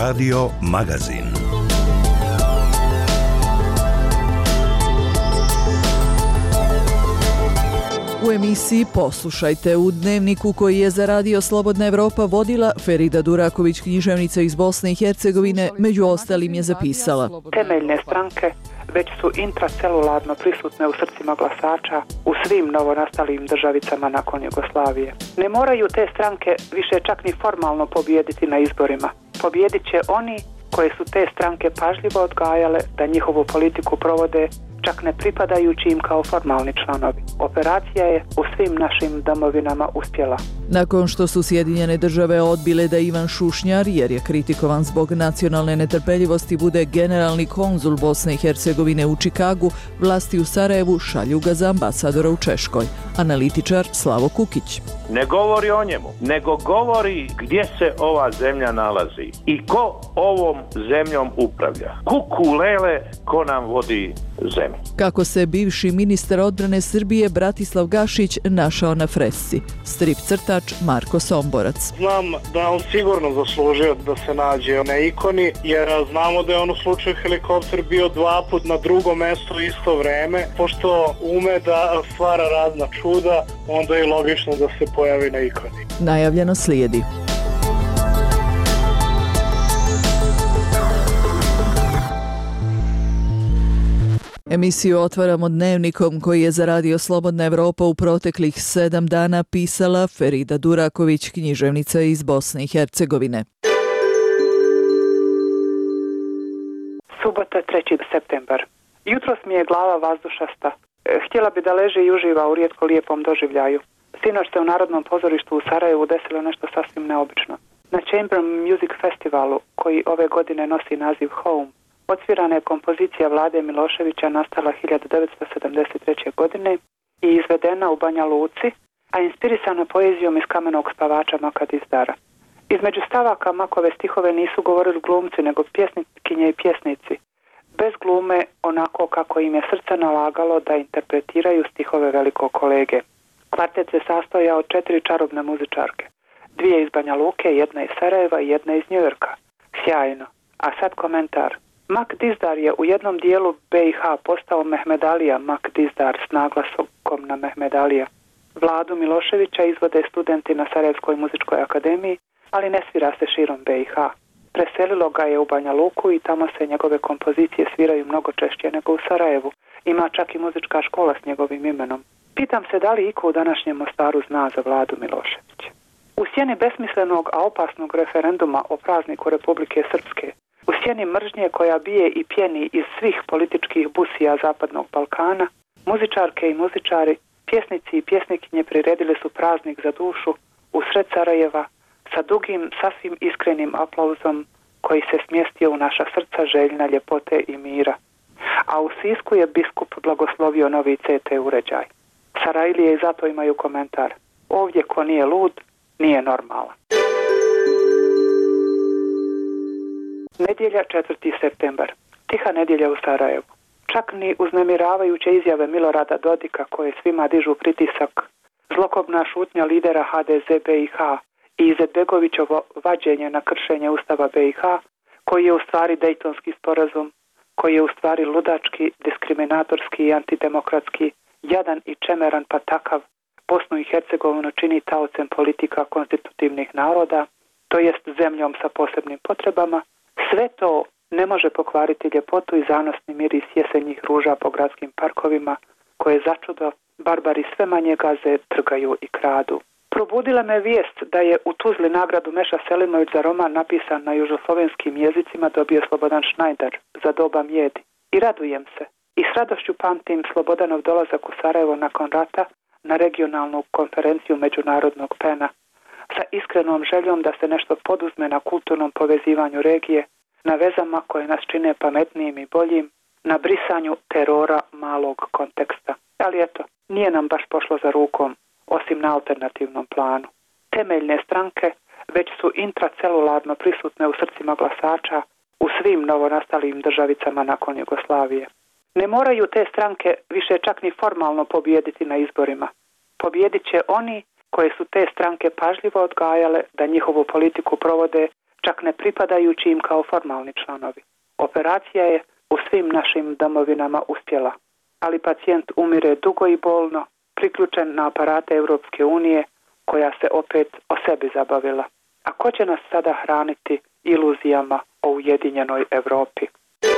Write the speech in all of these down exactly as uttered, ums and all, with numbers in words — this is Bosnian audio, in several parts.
Radio Magazin. U emisiji Poslušajte u dnevniku koji je za Radio Slobodna Evropa vodila Ferida Duraković, književnica iz Bosne i Hercegovine, među ostalim je zapisala: Temeljne stranke već su intracelularno prisutne u srcima glasača u svim novonastalim državicama nakon Jugoslavije. Ne moraju te stranke više čak ni formalno pobijediti na izborima. Pobijedit će oni koje su te stranke pažljivo odgajale da njihovu politiku provode čak ne pripadajući im kao formalni članovi. Operacija je u svim našim domovinama uspjela. Nakon što su Sjedinjene države odbile da Ivan Šušnjar, jer je kritikovan zbog nacionalne netrpeljivosti, bude generalni konzul Bosne i Hercegovine u Čikagu, vlasti u Sarajevu šalju ga za ambasadora u Češkoj. Analitičar Slavo Kukić. Ne govori o njemu, nego govori gdje se ova zemlja nalazi i ko ovom zemljom upravlja. Kuku lele, ko nam vodi zemlju. Kako se bivši ministar odbrane Srbije Bratislav Gašić našao na fresci. Strip crtač Marko Somborac. Znam da je on sigurno zaslužio da se nađe na ikoni, jer znamo da je on u slučaju helikopter bio dva put na drugom mjestu isto vreme. Pošto ume da stvara razna čuda, onda je logično da se pojavi na ikoni. Najavljeno slijedi. Emisiju otvaramo dnevnikom koji je za Radio Slobodna Evropa u proteklih sedam dana pisala Ferida Duraković, književnica iz Bosne i Hercegovine. Subota, treći septembar. Jutros mi je glava vazdušasta. Htjela bi da leži i uživa u rijetko lijepom doživljaju. Sinoć se u Narodnom pozorištu u Sarajevu desilo nešto sasvim neobično. Na Chamber Music Festivalu, koji ove godine nosi naziv Home, odsvirana je kompozicija Vlade Miloševića nastala hiljadu devetsto sedamdeset treće. godine i izvedena u Banja Luci, a inspirisana poezijom iz Kamenog spavača Maka Dizdara. Između stavaka Makove stihove nisu govorili glumci, nego pjesnikinje i pjesnici, bez glume, onako kako im je srce nalagalo da interpretiraju stihove velikog kolege. Kvartet se sastoja od četiri čarobne muzičarke, dvije iz Banja Luke, jedna iz Sarajeva i jedna iz Njujorka. Sjajno. A sad komentar. Mak Dizdar je u jednom dijelu B i H postao Mehmedalija Mak Dizdar s naglaskom na Mehmedalija. Vladu Miloševića izvode studenti na Sarajevskoj muzičkoj akademiji, ali ne svira se širom B i H. Preselilo ga je u Banja Luku i tamo se njegove kompozicije sviraju mnogo češće nego u Sarajevu. Ima čak i muzička škola s njegovim imenom. Pitam se da li iko u današnjem Mostaru zna za Vladu Miloševića. U sjeni besmislenog, a opasnog referenduma o prazniku Republike Srpske, u sjeni mržnje koja bije i pjeni iz svih političkih busija Zapadnog Balkana, muzičarke i muzičari, pjesnici i pjesnikinje priredili su praznik za dušu u sred Sarajeva sa dugim, sasvim iskrenim aplauzom koji se smjestio u naša srca željna ljepote i mira. A u Sisku je biskup blagoslovio novi C T uređaj. Sarajlije i zato imaju komentar: ovdje ko nije lud, nije normalan. Nedjelja, četvrti septembar. Tiha nedjelja u Sarajevu. Čak ni uznemiravajuće izjave Milorada Dodika koje svima dižu pritisak, zlokobna šutnja lidera H D Z B i H i Izetbegovićevo vađenje na kršenje Ustava B i H, koji je u stvari Dejtonski sporazum, koji je u stvari ludački, diskriminatorski i antidemokratski, jadan i čemeran pa takav, Bosnu i Hercegovinu čini taocem politika konstitutivnih naroda, to jest zemljom sa posebnim potrebama. Sve to ne može pokvariti ljepotu i zanosni miris jesenjih ruža po gradskim parkovima, koje začudo barbari sve manje gaze, trgaju i kradu. Probudila me vijest da je u Tuzli nagradu Meša Selimović za roman napisan na južoslovenskim jezicima dobio Slobodan Šnajder za doba Mjedi. I radujem se. I s radošću pamtim Slobodanov dolazak u Sarajevo nakon rata na regionalnu konferenciju međunarodnog pena, sa iskrenom željom da se nešto poduzme na kulturnom povezivanju regije, na vezama koje nas čine pametnijim i boljim, na brisanju terora malog konteksta. Ali eto, nije nam baš pošlo za rukom, osim na alternativnom planu. Temeljne stranke već su intracelularno prisutne u srcima glasača u svim novonastalim državicama nakon Jugoslavije. Ne moraju te stranke više čak ni formalno pobijediti na izborima. Pobijedit će oni koje su te stranke pažljivo odgajale da njihovu politiku provode čak ne pripadajući im kao formalni članovi. Operacija je u svim našim domovinama uspjela, ali pacijent umire dugo i bolno, priključen na aparate Europske unije, koja se opet o sebi zabavila. A ko će nas sada hraniti iluzijama o ujedinjenoj Europi?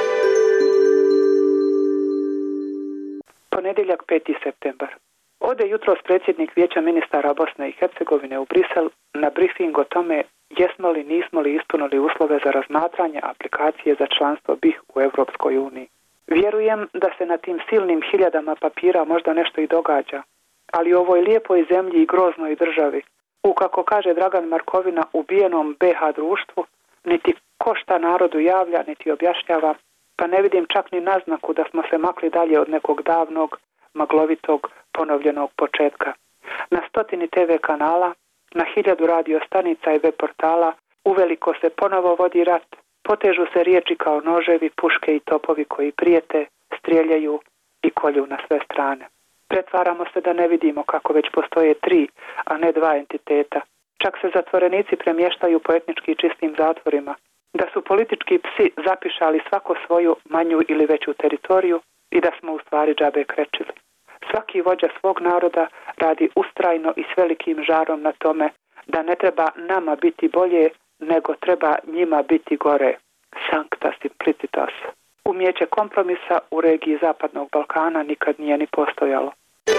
Ponedjeljak peti septembar. Ode jutros predsjednik Vijeća ministara Bosne i Hercegovine u Brisel na brifing o tome jesmo li, nismo li ispunili uslove za razmatranje aplikacije za članstvo B i H u Europskoj uniji. Vjerujem da se na tim silnim hiljadama papira možda nešto i događa, ali u ovoj lijepoj zemlji i groznoj državi, u, kako kaže Dragan Markovina, ubijenom B H društvu, niti ko šta narodu javlja, niti objašnjava, pa ne vidim čak ni naznaku da smo se makli dalje od nekog davnog, maglovitog, ponovljenog početka. Na stotini te ve kanala, na hiljadu radio stanica i web portala uveliko se ponovo vodi rat, potežu se riječi kao noževi, puške i topovi koji prijete, strijeljaju i kolju na sve strane. Pretvaramo se da ne vidimo kako već postoje tri, a ne dva entiteta. Čak se zatvorenici premještaju po etnički čistim zatvorima, da su politički psi zapišali svako svoju manju ili veću teritoriju i da smo u stvari džabe krečili. Svaki vođa svog naroda radi ustrajno i s velikim žarom na tome da ne treba nama biti bolje, nego treba njima biti gore. Sancta simplicitas. Umijeće kompromisa u regiji Zapadnog Balkana nikad nije ni postojalo.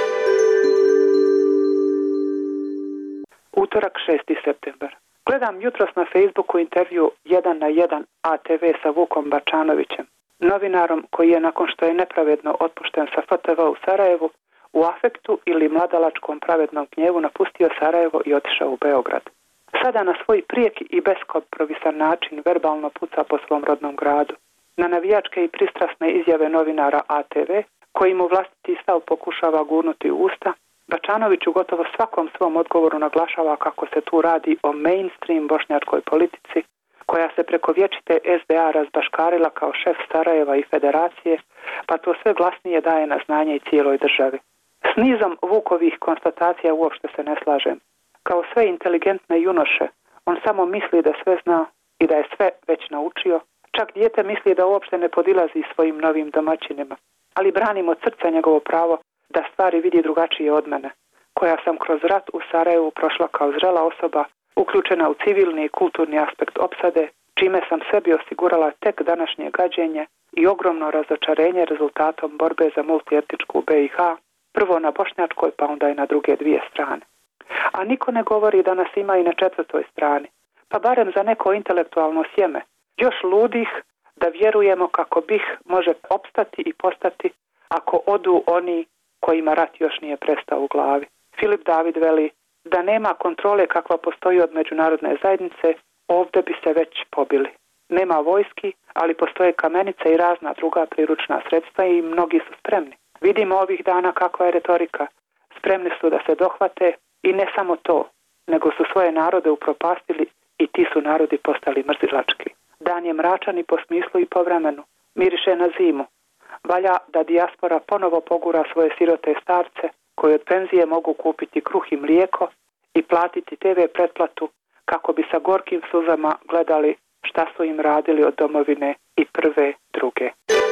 Utorak šesti septembar. Gledam jutros na Facebooku intervju jedan na jedan A T V sa Vukom Bačanovićem, novinarom koji je nakon što je nepravedno otpušten sa F T V u Sarajevu, u afektu ili mladalačkom pravednom gnjevu napustio Sarajevo i otišao u Beograd. Sada na svoj prijeki i beskompromisan način verbalno puca po svom rodnom gradu. Na navijačke i pristrasne izjave novinara A T V, koji mu vlastiti stav pokušava gurnuti u usta, Bačanović u gotovo svakom svom odgovoru naglašava kako se tu radi o mainstream bošnjačkoj politici, koja se preko vječite S D A razbaškarila kao šef Sarajeva i federacije, pa to sve glasnije daje na znanje i cijeloj državi. S nizom Vukovih konstatacija uopšte se ne slažem. Kao sve inteligentne junoše, on samo misli da sve zna i da je sve već naučio. Čak dijete misli da uopšte ne podilazi svojim novim domaćinima. Ali branim od srca njegovo pravo da stvari vidi drugačije od mene, koja sam kroz rat u Sarajevu prošla kao zrela osoba, uključena u civilni i kulturni aspekt opsade, čime sam sebi osigurala tek današnje gađenje i ogromno razočarenje rezultatom borbe za multietničku B i H, prvo na bošnjačkoj pa onda i na druge dvije strane. A niko ne govori da nas ima i na četvrtoj strani, pa barem za neko intelektualno sjeme, još ludih da vjerujemo kako B i H može opstati i postati ako odu oni kojima rat još nije prestao u glavi. Filip David veli da nema kontrole kakva postoji od međunarodne zajednice, ovdje bi se već pobili. Nema vojski, ali postoje kamenice i razna druga priručna sredstva i mnogi su spremni. Vidimo ovih dana kakva je retorika. Spremni su da se dohvate i ne samo to, nego su svoje narode upropastili i ti su narodi postali mrzilački. Dan je mračan i po smislu i po vremenu. Miriše na zimu. Valja da dijaspora ponovo pogura svoje sirote starce koji od penzije mogu kupiti kruh i mlijeko i platiti te ve pretplatu kako bi sa gorkim suzama gledali šta su im radili od domovine i prve, druge.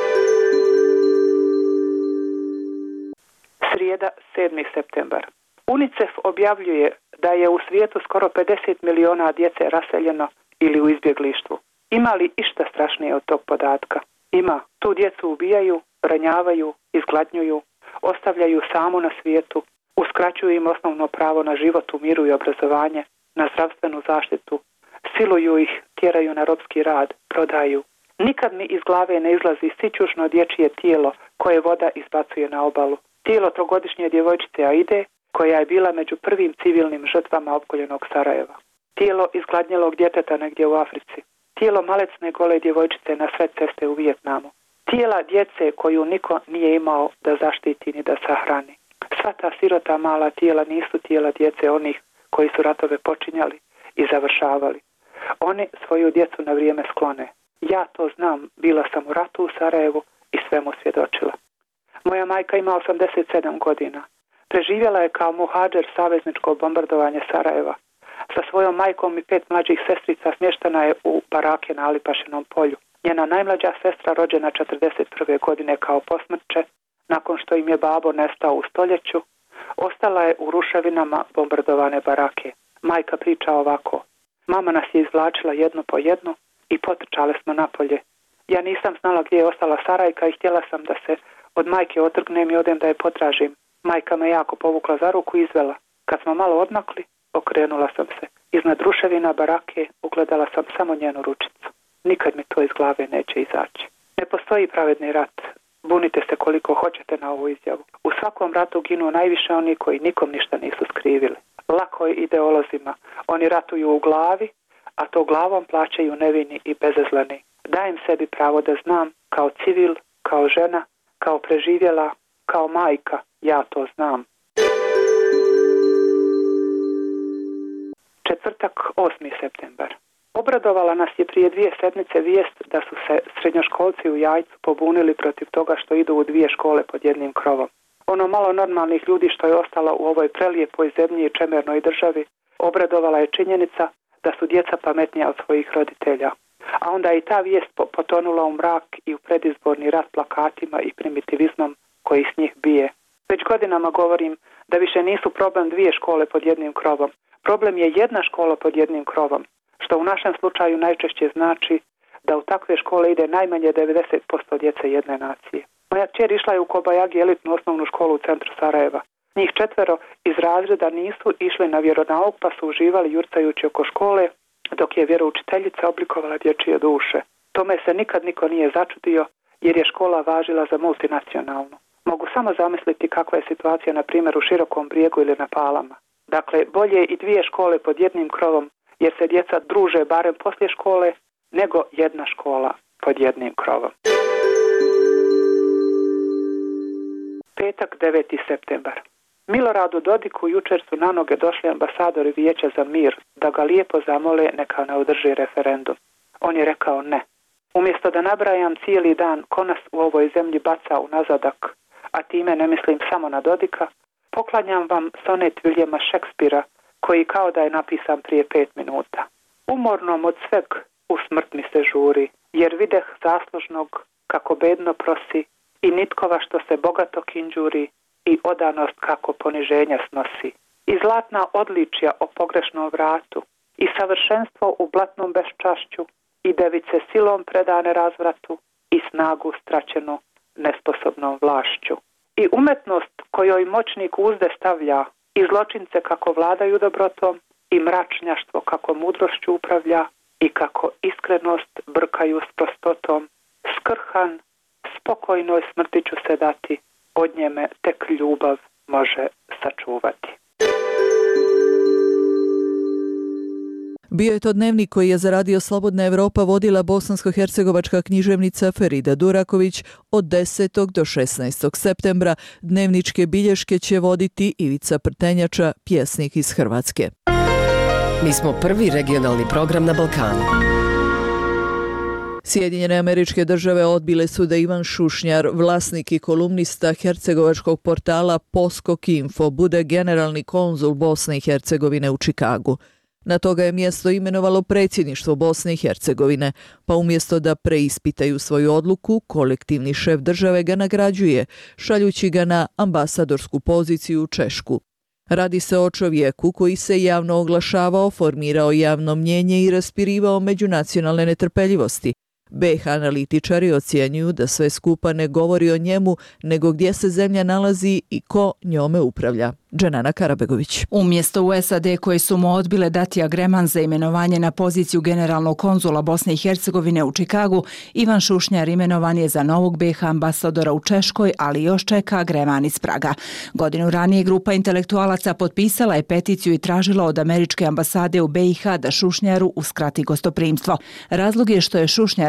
Srijeda, sedmi septembar. UNICEF objavljuje da je u svijetu skoro pedeset miliona djece raseljeno ili u izbjeglištvu. Ima li išta strašnije od tog podatka? Ima. Tu djecu ubijaju, ranjavaju, izgladnjuju, ostavljaju samu na svijetu, uskraćuju im osnovno pravo na život u miru i obrazovanje, na zdravstvenu zaštitu, siluju ih, tjeraju na ropski rad, prodaju. Nikad mi iz glave ne izlazi sićušno dječje tijelo koje voda izbacuje na obalu. Tijelo trogodišnje djevojčice Aide, koja je bila među prvim civilnim žrtvama opkoljenog Sarajeva. Tijelo izgladnjelog djeteta negdje u Africi. Tijelo malecne gole djevojčice na sred ceste u Vijetnamu. Tijela djece koju niko nije imao da zaštiti ni da sahrani. Sva ta sirota mala tijela nisu tijela djece onih koji su ratove počinjali i završavali. Oni svoju djecu na vrijeme sklone. Ja to znam, bila sam u ratu u Sarajevu i svemu svjedočila. Moja majka ima osamdeset sedam godina. Preživjela je kao muhadžer savezničko bombardovanje Sarajeva. Sa svojom majkom i pet mlađih sestrica smještena je u barake na Alipašinom polju. Njena najmlađa sestra, rođena četrdeset prve godine kao posmrtče, nakon što im je babo nestao u stoljeću, ostala je u ruševinama bombardovane barake. Majka priča ovako: mama nas je izvlačila jedno po jedno i potrčale smo napolje. Ja nisam znala gdje je ostala Sarajka i htjela sam da se od majke otrgnem i odem da je potražim. Majka me jako povukla za ruku i izvela. Kad smo malo odmakli, okrenula sam se. Iznad ruševina barake ugledala sam samo njenu ručicu. Nikad mi to iz glave neće izaći. Ne postoji pravedni rat. Bunite se koliko hoćete na ovu izjavu. U svakom ratu ginu najviše oni koji nikom ništa nisu skrivili. Lako je ideolozima. Oni ratuju u glavi, a to glavom plaćaju nevini i bezazleni. Dajem sebi pravo da znam, kao civil, kao žena, kao preživjela, kao majka, ja to znam. Četvrtak, osmi septembar. Obradovala nas je prije dvije sedmice vijest da su se srednjoškolci u Jajcu pobunili protiv toga što idu u dvije škole pod jednim krovom. Ono malo normalnih ljudi što je ostalo u ovoj prelijepoj zemlji i čemernoj državi, obradovala je činjenica da su djeca pametnija od svojih roditelja. A onda je i ta vijest potonula u mrak i u predizborni rat plakatima i primitivizmom koji s njih bije. Već godinama govorim da više nisu problem dvije škole pod jednim krovom. Problem je jedna škola pod jednim krovom, što u našem slučaju najčešće znači da u takve škole ide najmanje devedeset posto djece jedne nacije. Moja kćer išla je u Kobajagi elitnu osnovnu školu u centru Sarajeva. Njih četvero iz razreda nisu išli na vjeronauk pa su uživali jurcajući oko škole, dok je vjeroučiteljica oblikovala dječje duše. Tome se nikad niko nije začudio jer je škola važila za multinacionalnu. Mogu samo zamisliti kakva je situacija na primjer u Širokom Brijegu ili na Palama. Dakle, bolje i dvije škole pod jednim krovom jer se djeca druže barem poslije škole nego jedna škola pod jednim krovom. Petak, deveti septembar. Miloradu Dodiku jučer su na noge došli ambasadori Vijeća za mir da ga lijepo zamole neka ne održi referendum. On je rekao ne. Umjesto da nabrajam cijeli dan ko nas u ovoj zemlji baca u nazadak, a time ne mislim samo na Dodika, poklanjam vam sonet Viljema Šekspira koji kao da je napisan prije pet minuta. Umornom od sveg u smrt mi se žuri, jer videh zaslužnog kako bedno prosi i nitkova što se bogato kinđuri i odanost kako poniženja snosi. I zlatna odličja o pogrešnom vratu i savršenstvo u blatnom beščašću i device silom predane razvratu i snagu straćenu nesposobnom vlašću. I umetnost kojoj moćnik uzde stavlja i zločince kako vladaju dobrotom i mračnjaštvo kako mudrošću upravlja i kako iskrenost brkaju s prostotom, skrhan, spokojnoj smrti ću se dati, od njeme tek ljubav može sačuvati. Bio je to dnevnik koji je za Radio Slobodna Evropa vodila bosansko-hercegovačka književnica Ferida Duraković od desetog do šesnaestog septembra. Dnevničke bilješke će voditi Ivica Prtenjača, pjesnik iz Hrvatske. Mi smo prvi regionalni program na Balkanu. Sjedinjene Američke Države odbile su da Ivan Šušnjar, vlasnik i kolumnista hercegovačkog portala Poskok Info, bude generalni konzul Bosne i Hercegovine u Čikagu. Na to ga je mjesto imenovalo predsjedništvo Bosne i Hercegovine, pa umjesto da preispitaju svoju odluku, kolektivni šef države ga nagrađuje, šaljući ga na ambasadorsku poziciju u Češku. Radi se o čovjeku koji se javno oglašavao, formirao javno mnjenje i raspirivao međunacionalne netrpeljivosti. be ha analitičari ocjenjuju da sve skupa ne govori o njemu, nego gdje se zemlja nalazi i ko njome upravlja. Dženana Karabegović. Umjesto u es a de koje su mu odbile dati agreman za imenovanje na poziciju generalnog konzula Bosne i Hercegovine u Čikagu, Ivan Šušnjar imenovan je za novog be ha ambasadora u Češkoj, ali još čeka agreman iz Praga. Godinu ranije grupa intelektualaca potpisala je peticiju i tražila od američke ambasade u be i ha da Šušnjaru uskrati gostoprimstvo. Razlog je što je Šušnjar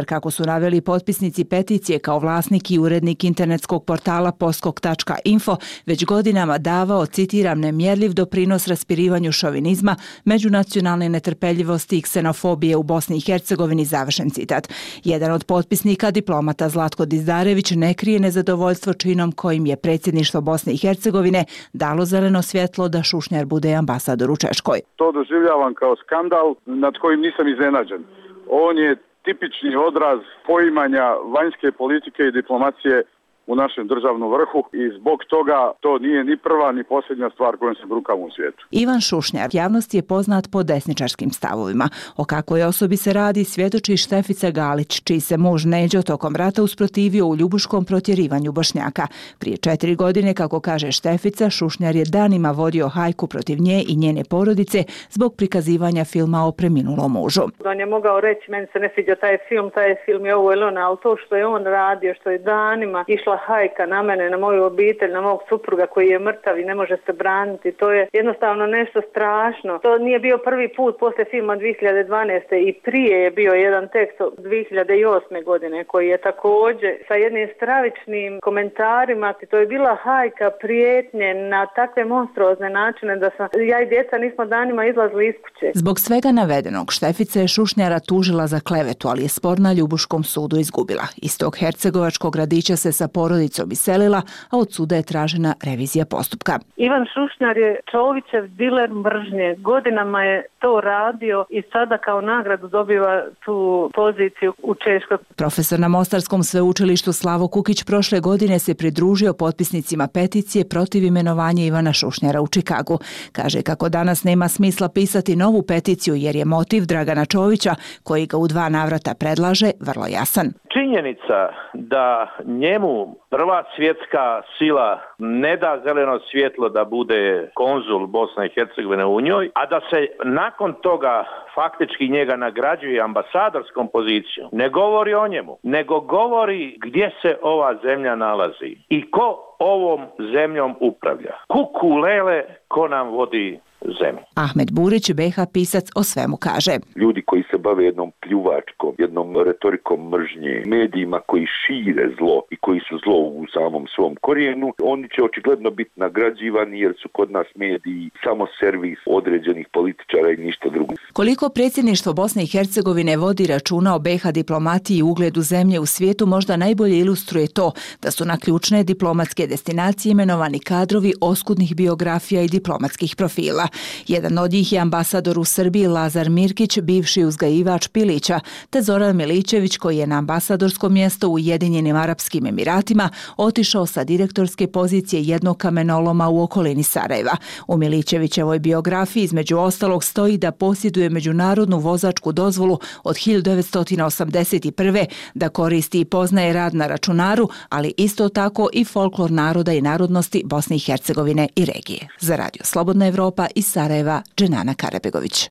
kako su naveli potpisnici peticije, kao vlasnik i urednik internetskog portala poskok tačka info, već godinama davao, citiram, nemjerljiv doprinos raspirivanju šovinizma, međunacionalne netrpeljivosti i ksenofobije u Bosni i Hercegovini, završen citat. Jedan od potpisnika, diplomata Zlatko Dizdarević, ne krije nezadovoljstvo činom kojim je predsjedništvo Bosne i Hercegovine dalo zeleno svjetlo da Šušnjar bude ambasador u Češkoj. To doživljavam kao skandal nad kojim nisam iznenađen. On je tipični odraz poimanja vanjske politike i diplomacije u našem državnom vrhu i zbog toga to nije ni prva ni posljednja stvar kojom se brukamo u svijetu. Ivan Šušnjar javnost je poznat po desničarskim stavovima. O kakvoj osobi se radi svjedoči Štefica Galić, čiji se muž Neđo tokom rata usprotivio u ljubuškom protjerivanju Bošnjaka. Prije četiri godine, kako kaže Štefica, Šušnjar je danima vodio hajku protiv nje i njene porodice zbog prikazivanja filma o preminulom mužu. On je mogao reći, meni se ne sviđa taj film, taj film je ovo ili ono, ali to što je on radio, što je danima išla hajka na mene, na moju obitelj, na mog supruga koji je mrtav i ne može se braniti. To je jednostavno nešto strašno. To nije bio prvi put posle filma dvije hiljade dvanaeste. i prije je bio jedan tekst dvije hiljade osme. godine koji je također sa jednim stravičnim komentarima. To je bila hajka, prijetnje na takve monstruozne načine da sam, ja i djeca nismo danima izlazili iz kuće. Zbog svega navedenog, Štefica je Šušnjara tužila za klevetu, ali je spor na Ljubuškom sudu izgubila. Iz tog hercegovačkog gradića se sa porodicom iselila, a od suda je tražena revizija postupka. Ivan Šušnjar je Čovićev diler mržnje. Godinama je to radio i sada kao nagradu dobiva tu poziciju u Češkoj. Profesor na Mostarskom sveučilištu Slavo Kukić prošle godine se pridružio potpisnicima peticije protiv imenovanja Ivana Šušnjara u Čikagu. Kaže kako danas nema smisla pisati novu peticiju jer je motiv Dragana Čovića, koji ga u dva navrata predlaže, vrlo jasan. Činjenica da njemu prva svjetska sila ne da zeleno svjetlo da bude konzul Bosne i Hercegovine u njoj, a da se nakon toga faktički njega nagrađuje ambasadorskom pozicijom, ne govori o njemu, nego govori gdje se ova zemlja nalazi i ko ovom zemljom upravlja. Kuku lele, ko nam vodi zemlju. Ahmed Burić, be ha pisac, o svemu kaže. Ljudi koji se bave jednom pljuvačkom, jednom retorikom mržnje, medijima koji šire zlo i koji su zlo u samom svom korijenu, oni će očigledno biti nagrađivani jer su kod nas mediji samo servis određenih političara i ništa drugo. Koliko predsjedništvo Bosne i Hercegovine vodi računa o be ha diplomatiji i ugledu zemlje u svijetu možda najbolje ilustruje to da su na ključne diplomatske destinacije imenovani kadrovi oskudnih biografija i diplomatskih profila. Jedan od njih je ambasador u Srbiji Lazar Mirkić, bivši uzgajivač pilića, te Zoran Milićević, koji je na ambasadorsko mjesto u Ujedinjenim Arapskim Emiratima otišao sa direktorske pozicije jednog kamenoloma u okolini Sarajeva. U Milićevićevoj biografiji između ostalog stoji da posjeduje međunarodnu vozačku dozvolu od hiljadu devetsto osamdeset prve, da koristi i poznaje rad na računaru, ali isto tako i folklor naroda i narodnosti Bosne i Hercegovine i regije. Za Radio Slobodna Evropa iz Sarajeva, Dženana Karabegović.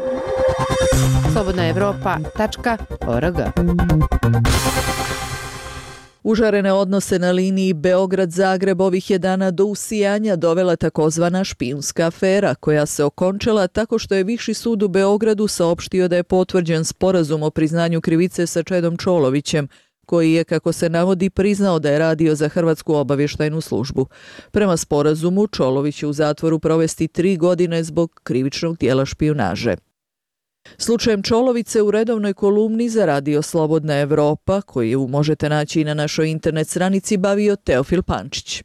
slobodna evropa tačka org. Užarene odnose na liniji Beograd-Zagreb ovih je dana do usijanja dovela takozvana špijunska afera, koja se okončala tako što je Viši sud u Beogradu saopštio da je potvrđen sporazum o priznanju krivice sa Čedom Čolovićem, koji je, kako se navodi, priznao da je radio za Hrvatsku obavještajnu službu. Prema sporazumu, Čolović će u zatvoru provesti tri godine zbog krivičnog djela špijunaže. Slučajem Čolovice u redovnoj kolumni za Radio Slobodna Evropa, koju možete naći i na našoj internet stranici, bavio Teofil Pančić.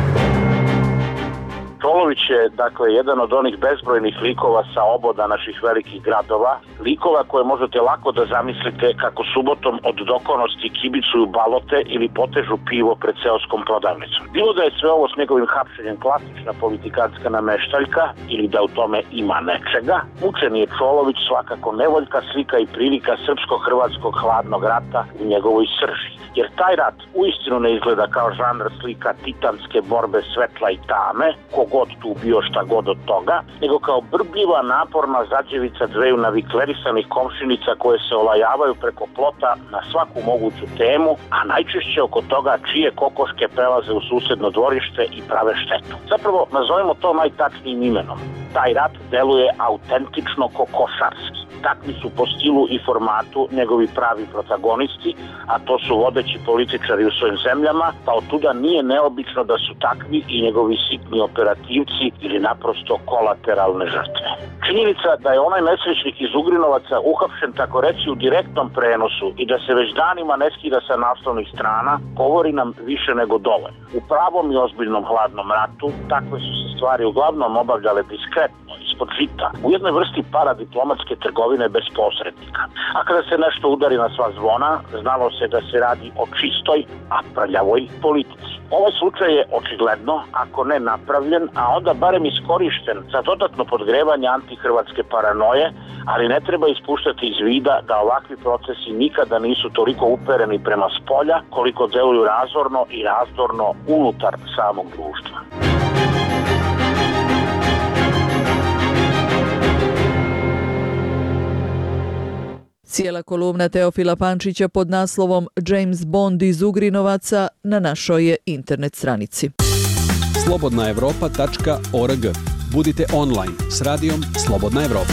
Čolović je, dakle, jedan od onih bezbrojnih likova sa oboda naših velikih gradova, likova koje možete lako da zamislite kako subotom od dokonosti kibicuju balote ili potežu pivo pred seoskom prodavnicom. Bilo da je sve ovo s njegovim hapšenjem klasična politikantska nameštaljka ili da u tome ima nečega, mučeni je Čolović svakako nevoljka slika i prilika srpsko-hrvatskog hladnog rata u njegovoj srži. Jer taj rat uistinu ne izgleda kao žanr slika titanske borbe svetla i tame, kogod tu bio šta god od toga, nego kao brbljiva, naporna zađevica dveju naviklerisanih komšinica koje se olajavaju preko plota na svaku moguću temu, a najčešće oko toga čije kokoške prelaze u susedno dvorište i prave štetu. Zapravo, nazovemo to najtačnijim imenom. Taj rat deluje autentično kokošarski. takvi su po stilu i formatu njegovi pravi protagonisti, a to su vodeći političari u svojim zemljama, pa od tuda nije neobično da su takvi i njegovi sitni operativci ili naprosto kolateralne žrtve. Činjenica da je onaj nesrećnik iz Ugrinovaca uhapšen tako reći u direktnom prenosu i da se već danima ne skida sa naslovnih strana, govori nam više nego dovoljno. U pravom i ozbiljnom hladnom ratu takve su se stvari uglavnom obavljale diskretno, ispod žita, u jednoj vrsti paradiplomatske trgovine bez posrednika. A kada se nešto udari na sva zvona, znalo se da se radi o čistoj, a prljavoj politici. Ovaj slučaj je očigledno, ako ne napravljen, a onda barem iskorišten za dodatno podgrevanje antihrvatske paranoje, ali ne treba ispuštati iz vida da ovakvi procesi nikada nisu toliko upereni prema spolja, koliko deluju razorno i razdorno unutar samog društva. Cijela kolumna Teofila Pančića pod naslovom James Bond iz Ugrinovaca na našoj je internet stranici. slobodna evropa tačka org. Budite online s radijom Slobodna Evropa.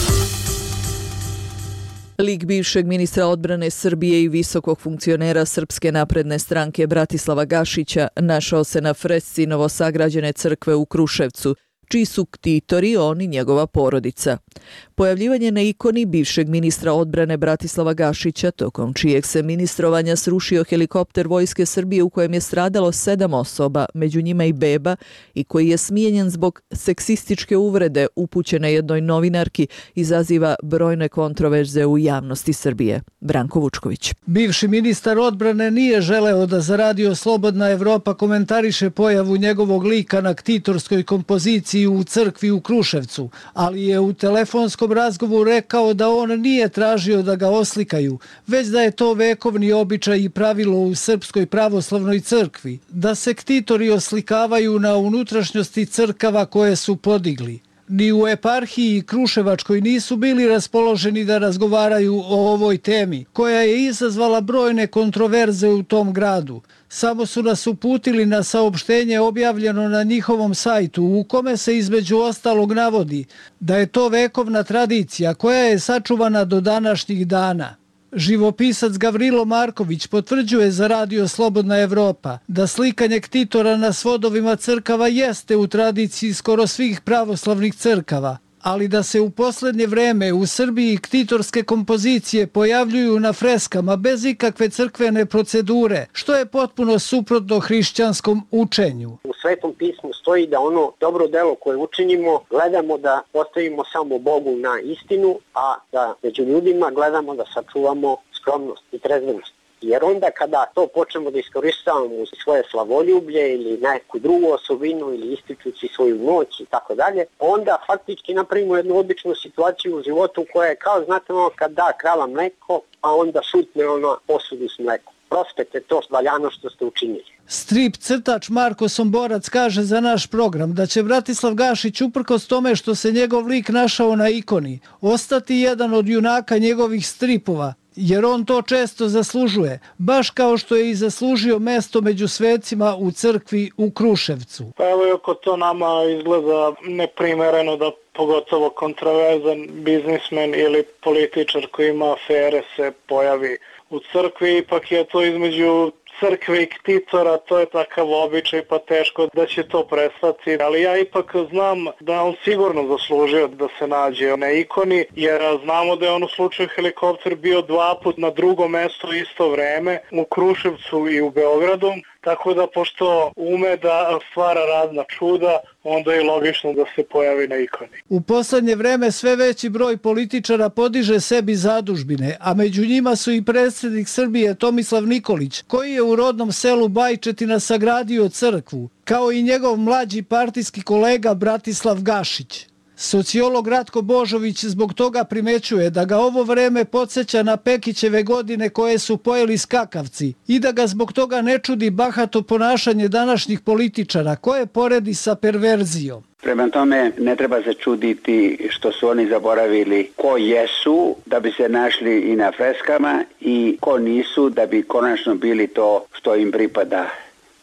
Lik bivšeg ministra odbrane Srbije i visokog funkcionera Srpske napredne stranke Bratislava Gašića našao se na fresci novosagrađene crkve u Kruševcu, čiji su ktitori on i njegova porodica. Pojavljivanje na ikoni bivšeg ministra odbrane Bratislava Gašića, tokom čijeg se ministrovanja srušio helikopter Vojske Srbije u kojem je stradalo sedam osoba, među njima i beba, i koji je smijenjen zbog seksističke uvrede upućene jednoj novinarki, izaziva brojne kontroverze u javnosti Srbije. Branko Vučković. Bivši ministar odbrane nije želeo da za Radio Slobodna Evropa komentariše pojavu njegovog lika na ktitorskoj kompoziciji u crkvi u Kruševcu, ali je u telefonskom razgovoru rekao da on nije tražio da ga oslikaju, već da je to vekovni običaj i pravilo u Srpskoj pravoslavnoj crkvi, da se ktitori oslikavaju na unutrašnjosti crkava koje su podigli. Ni u eparhiji Kruševačkoj nisu bili raspoloženi da razgovaraju o ovoj temi, koja je izazvala brojne kontroverze u tom gradu. Samo su nas uputili na saopštenje objavljeno na njihovom sajtu, u kome se između ostalog navodi da je to vekovna tradicija koja je sačuvana do današnjih dana. Živopisac Gavrilo Marković potvrđuje za Radio Slobodna Evropa da slikanje ktitora na svodovima crkava jeste u tradiciji skoro svih pravoslavnih crkava, ali da se u posljednje vreme u Srbiji ktitorske kompozicije pojavljuju na freskama bez ikakve crkvene procedure, što je potpuno suprotno hrišćanskom učenju. U Svetom pismu stoji da ono dobro delo koje učinimo gledamo da postavimo samo Bogu na istinu, a da među ljudima gledamo da sačuvamo skromnost i trezvenost. Jer onda kada to počnemo da iskoristavamo u svoje slavoljublje ili neku drugu osobinu ili ističući svoju moć i tako dalje, onda faktički napravimo jednu običnu situaciju u životu koja je kao, znate, ono kad da krava mleko, a onda šutne ono posudu s mlekom. Prospete to valjano što ste učinili. Strip crtač Marko Somborac kaže za naš program da će Bratislav Gašić, uprkos tome što se njegov lik našao na ikoni, ostati jedan od junaka njegovih stripova, jer on to često zaslužuje, baš kao što je i zaslužio mesto među svecima u crkvi u Kruševcu. Pa evo, ako to nama izgleda neprimereno da pogotovo kontroverzan biznismen ili političar koji ima afere se pojavi u crkvi, ipak je to između crkve i ktitora, to je takav običaj, pa teško da će to prestati. Ali ja ipak znam da on sigurno zaslužio da se nađe na ikoni, jer znamo da je on u slučaju helikopter bio dva put na drugom mestu isto vreme, u Kruševcu i u Beogradu. Tako da, pošto ume da stvara razna čuda, onda je logično da se pojavi na ikoni. U poslednje vreme sve veći broj političara podiže sebi zadužbine, a među njima su i predsjednik Srbije Tomislav Nikolić, koji je u rodnom selu Bajčetina sagradio crkvu, kao i njegov mlađi partijski kolega Bratislav Gašić. Sociolog Ratko Božović zbog toga primećuje da ga ovo vreme podsjeća na Pekićeve godine koje su pojeli skakavci i da ga zbog toga ne čudi bahato ponašanje današnjih političara koje poredi sa perverzijom. Prema tome ne treba se čuditi što su oni zaboravili ko jesu da bi se našli i na freskama i ko nisu da bi konačno bili to što im pripada.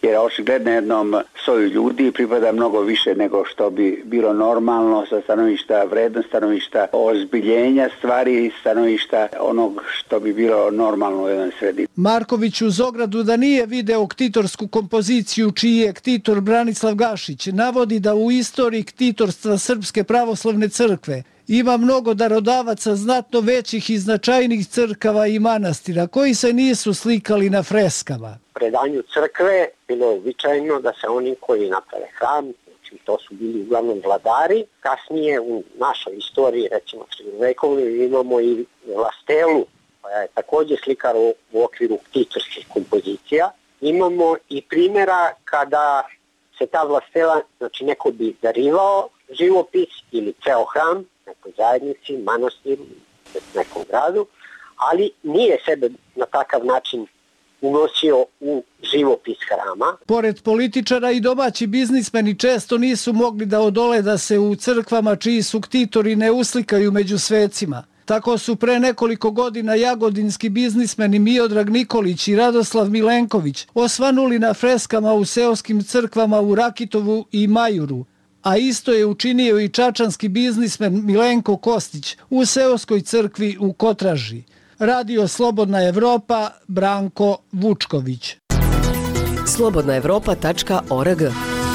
jer očigledno jednom soju ljudi pripada mnogo više nego što bi bilo normalno sa stanovišta vrednost, stanovišta ozbiljenja stvari, stanovišta onog što bi bilo normalno u jednoj sredini. Marković uz ogradu da nije video ktitorsku kompoziciju čiji je ktitor Branislav Gašić navodi da u istoriji ktitorstva Srpske pravoslavne crkve ima mnogo darodavaca znatno većih i značajnih crkava i manastira koji se nisu slikali na freskama. U predanju crkve bilo je uobičajeno da se oni koji naprave hram, znači to su bili uglavnom vladari, kasnije u našoj istoriji, recimo srednjovekovnoj, imamo i Lastelu, koja je također slikar u, u okviru ktitorskih kompozicija. Imamo i primjera kada se ta Vlastela, znači neko bi darivao živopis ili ceo hram, nekoj zajednici, manastiru, nekom gradu, ali nije sebe na takav način unosio u živopis hrama. Pored političara i domaći biznismeni često nisu mogli da odole da se u crkvama čiji su ktitori ne uslikaju među svecima. Tako su pre nekoliko godina jagodinski biznismeni Miodrag Nikolić i Radoslav Milenković osvanuli na freskama u seoskim crkvama u Rakitovu i Majuru, a isto je učinio i čačanski biznismen Milenko Kostić u seoskoj crkvi u Kotraži. Radio Slobodna Evropa, Branko Vučković. slobodna evropa tačka org.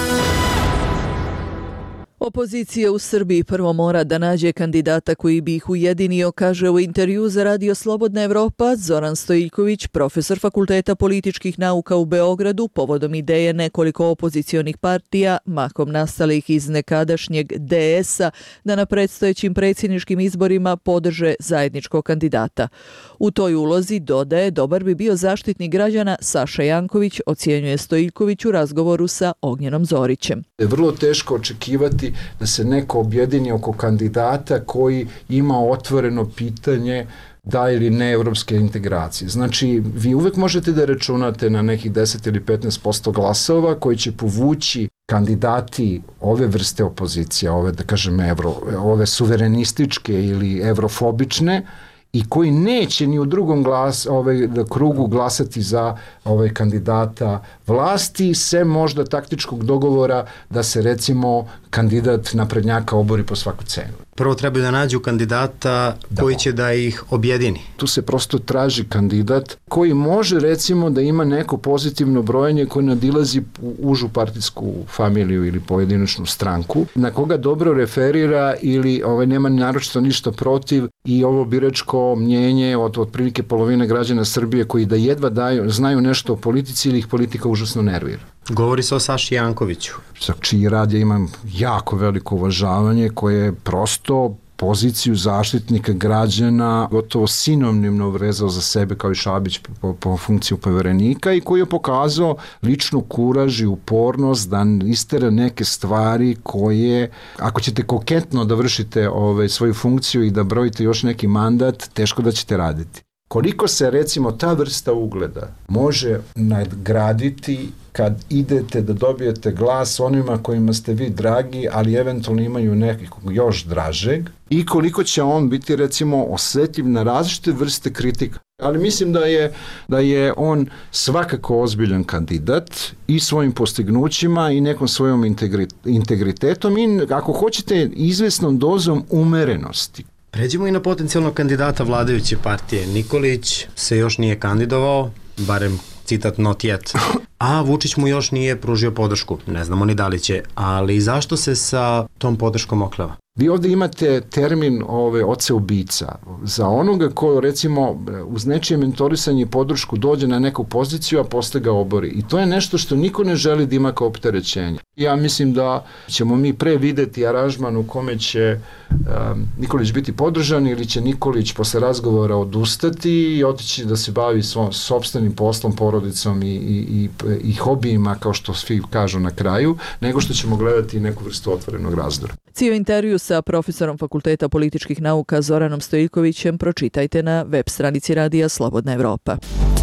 Opozicija u Srbiji prvo mora da nađe kandidata koji bi ih ujedinio, kaže u intervju za Radio Slobodna Evropa Zoran Stojiljković, profesor Fakulteta političkih nauka u Beogradu, povodom ideje nekoliko opozicionih partija, mahom nastalih iz nekadašnjeg de es a, da na predstojećim predsjedničkim izborima podrže zajedničkog kandidata. U toj ulozi, dodaje, dobar bi bio zaštitnik građana Saša Janković, ocjenjuje Stojiljković u razgovoru sa Ognjenom Zorićem. Je vrlo teško očekivati da se neko objedini oko kandidata koji ima otvoreno pitanje da ili ne evropske integracije. Znači, vi uvek možete da računate na nekih deset ili petnaest posto glasova koji će povući kandidati ove vrste opozicije, ove, da kažem, evro, ove suverenističke ili evrofobične, i koji neće ni u drugom glas, ovaj, krugu glasati za ovaj kandidata vlasti, sem možda taktičkog dogovora da se recimo kandidat naprednjaka obori po svaku cenu. Prvo trebaju da nađu kandidata koji da. će da ih objedini. Tu se prosto traži kandidat koji može recimo da ima neko pozitivno brojanje koje nadilazi u užu partijsku familiju ili pojedinačnu stranku, na koga dobro referira ili ovaj, nema naročito ništa protiv i ovo biračko mnjenje od otprilike polovine građana Srbije koji da jedva daju, znaju nešto o politici ili ih politika užasno nervira. Govori se o Saši Jankoviću. Za čiji rad ja imam jako veliko uvažavanje koje je prosto poziciju zaštitnika građana gotovo sinonimno vrezao za sebe kao i Šabić po, po funkciju poverenika i koji je pokazao ličnu kuraž i upornost da istera neke stvari koje, ako ćete koketno da vršite ove, svoju funkciju i da brojite još neki mandat, teško da ćete raditi. Koliko se recimo ta vrsta ugleda može nadgraditi kad idete da dobijete glas onima kojima ste vi dragi, ali eventualno imaju nekog još dražeg, i koliko će on biti recimo osjetljiv na različite vrste kritika. Ali mislim da je, da je on svakako ozbiljan kandidat i svojim postignućima i nekom svojom integri, integritetom i ako hoćete izvesnom dozom umerenosti. Pređimo i na potencijalnog kandidata vladajuće partije. Nikolić se još nije kandidovao, barem citat not yet, a Vučić mu još nije pružio podršku. Ne znamo ni da li će, ali zašto se sa tom podrškom okleva? Vi ovdje imate termin ove oce ubica. Za onoga ko recimo uz nečije mentorisanje i podršku dođe na neku poziciju, a posle ga obori. I to je nešto što niko ne želi da ima kao opterećenje. Ja mislim da ćemo mi pre videti aranžman u kome će um, Nikolić biti podržan ili će Nikolić posle razgovora odustati i otići da se bavi svom sopstvenim poslom, porodicom i, i, i, i hobijima, kao što svi kažu na kraju, nego što ćemo gledati neku vrstu otvorenog razdora. Cijel intervju sa profesorom Fakulteta političkih nauka Zoranom Stojiljkovićem pročitajte na web stranici Radija Slobodna Evropa.